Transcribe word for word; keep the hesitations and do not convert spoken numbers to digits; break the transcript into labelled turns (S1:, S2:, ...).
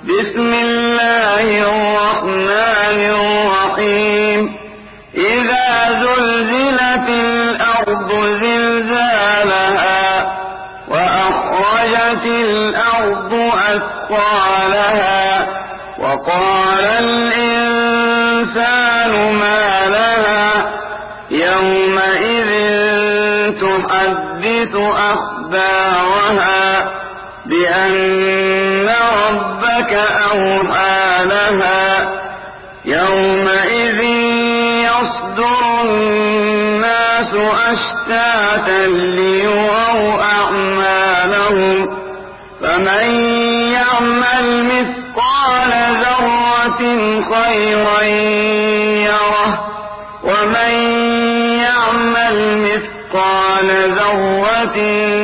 S1: بسم الله الرحمن الرحيم إذا زلزلت الأرض زلزالها وأخرجت الأرض أثقالها وقال الإنسان ما لها يومئذ تحدث أخبارها بأن ربك أوحى لها يومئذ يصدر الناس أشتاتا ليروا أعمالهم فمن يعمل مثقال ذرة خيرا يره ومن يعمل مثقال ذرة